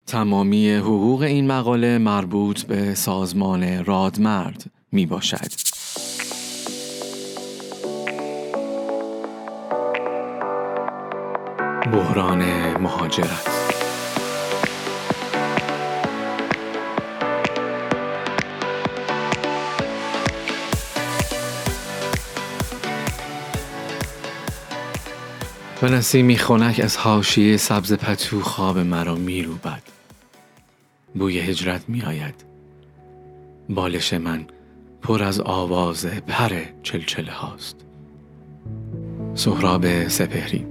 تمامی حقوق این مقاله مربوط به سازمان رادمرد می باشد. بحران مهاجرت. و نسیمی خنک از حاشیه سبز پتو خواب مرا میروبد. بوی هجرت می آید. بالش من پر از آواز پر چلچله هاست. سهراب سپهری.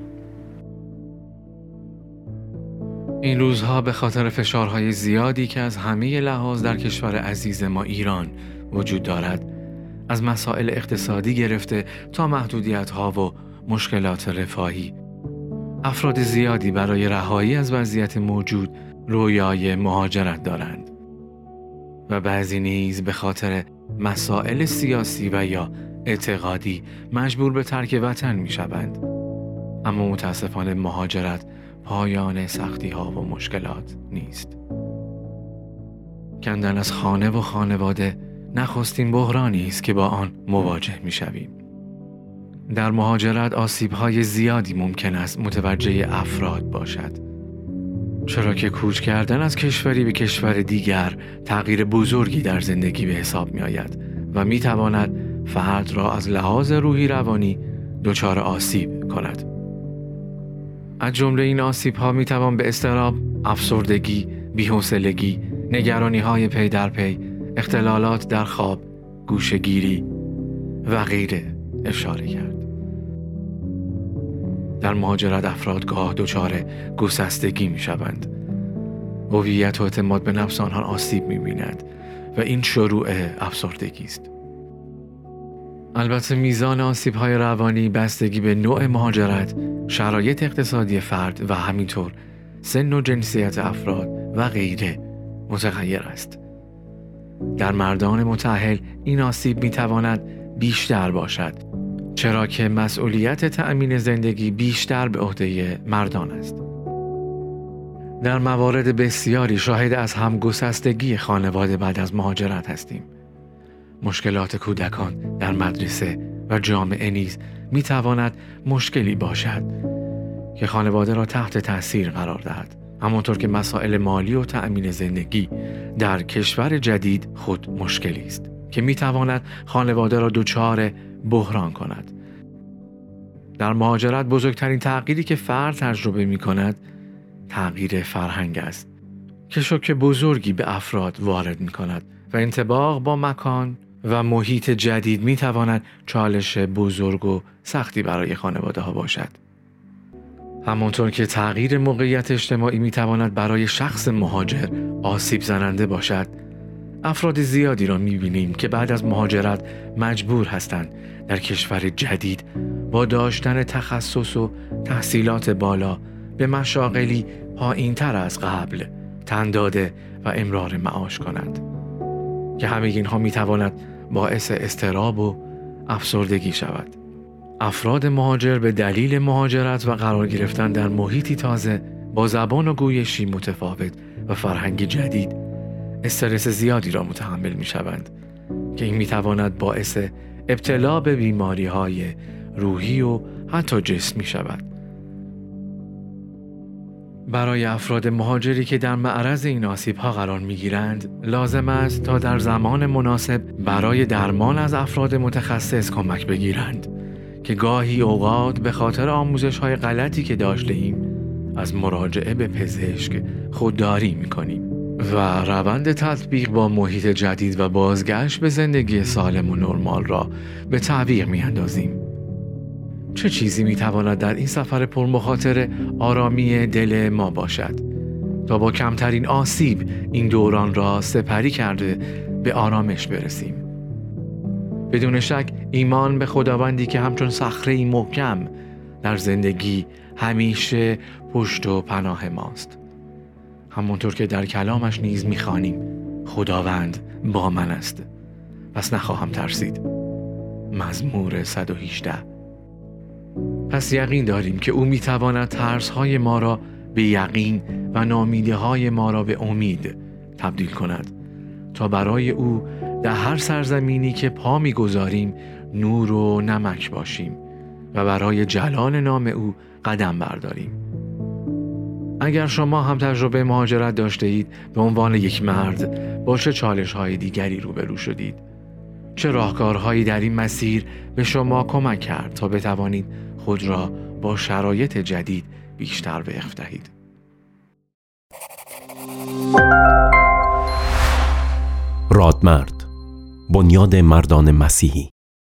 این روزها به خاطر فشارهای زیادی که از همه لحاظ در کشور عزیز ما ایران وجود دارد، از مسائل اقتصادی گرفته تا محدودیت‌ها و مشکلات رفاهی، افراد زیادی برای رهایی از وضعیت موجود رویای مهاجرت دارند و بعضی نیز به خاطر مسائل سیاسی و یا اعتقادی مجبور به ترک وطن می شوند. اما متاسفانه مهاجرت پایان سختی ها و مشکلات نیست. کندن از خانه و خانواده نخستین بحرانی است که با آن مواجه می شویم. در مهاجرت آسیب‌های زیادی ممکن است متوجه افراد باشد، چرا که کوچ کردن از کشوری به کشور دیگر تغییر بزرگی در زندگی به حساب می آید و می تواند فرد را از لحاظ روحی روانی دچار آسیب کند. از جمله این آسیب‌ها می توان به اضطراب، افسردگی، بی‌حوصلگی، نگرانی‌های پی در پی، اختلالات در خواب، گوشه‌گیری و غیره اشاره کرد. در مهاجرت افراد گاه دچار گسستگی می شوند. هویت و اعتماد به نفس آنها آسیب می بیند و این شروع افسردگی است. البته میزان آسیب‌های روانی بستگی به نوع مهاجرت، شرایط اقتصادی فرد و همینطور سن و جنسیت افراد و غیره متغیر است. در مردان متأهل این آسیب می تواند بیشتر باشد، چرا که مسئولیت تأمین زندگی بیشتر به عهده مردان است. در موارد بسیاری شاهد از همگسستگی خانواده بعد از مهاجرت هستیم. مشکلات کودکان در مدرسه و جامعه نیز می تواند مشکلی باشد که خانواده را تحت تأثیر قرار دهد. همانطور که مسائل مالی و تأمین زندگی در کشور جدید خود مشکلی است که می تواند خانواده را دچار بحران کند. در مهاجرت بزرگترین تغییری که فرد تجربه می کند تغییر فرهنگ است که شوک بزرگی به افراد وارد می کند و انطباق با مکان و محیط جدید می تواند چالش بزرگ و سختی برای خانواده ها باشد. همانطور که تغییر موقعیت اجتماعی می تواند برای شخص مهاجر آسیب زننده باشد، افراد زیادی را می بینیم که بعد از مهاجرت مجبور هستند در کشور جدید با داشتن تخصص و تحصیلات بالا به مشاغلی پایین تر از قبل تن داده و امرار معاش کنند که همه اینها می تواند باعث اضطراب و افسردگی شود. افراد مهاجر به دلیل مهاجرت و قرار گرفتن در محیطی تازه با زبان و گویشی متفاوت و فرهنگی جدید استرس زیادی را متحمل می شوند که این می تواند باعث ابتلا به بیماری های روحی و حتی جسمی شود. برای افراد مهاجری که در معرض این آسیب‌ها قرار می‌گیرند، لازم است تا در زمان مناسب برای درمان از افراد متخصص کمک بگیرند که گاهی اوقات به خاطر آموزش‌های غلطی که داشته‌ایم از مراجعه به پزشک خودداری می‌کنیم و روند تطبیق با محیط جدید و بازگشت به زندگی سالم و نرمال را به تعویق می‌اندازیم. چه چیزی میتواند در این سفر پرمخاطره آرامی دل ما باشد تا با کمترین آسیب این دوران را سپری کرده به آرامش برسیم؟ بدون شک ایمان به خداوندی که همچون صخره‌ای محکم در زندگی همیشه پشت و پناه ماست. همونطور که در کلامش نیز میخوانیم خداوند با من است، پس نخواهم ترسید. مزمور 118. پس یقین داریم که او میتواند ترس‌های ما را به یقین و ناامیدی‌های ما را به امید تبدیل کند تا برای او در هر سرزمینی که پا می‌گذاریم نور و نمک باشیم و برای جلال نام او قدم برداریم. اگر شما هم تجربه مهاجرت داشته اید، به عنوان یک مرد با چه چالش‌های دیگری روبرو شدید؟ چه راهکارهایی در این مسیر به شما کمک کرد تا بتوانید خود را با شرایط جدید بیشتر وقف دهید؟ رادمرد، بنیاد مردان مسیحی.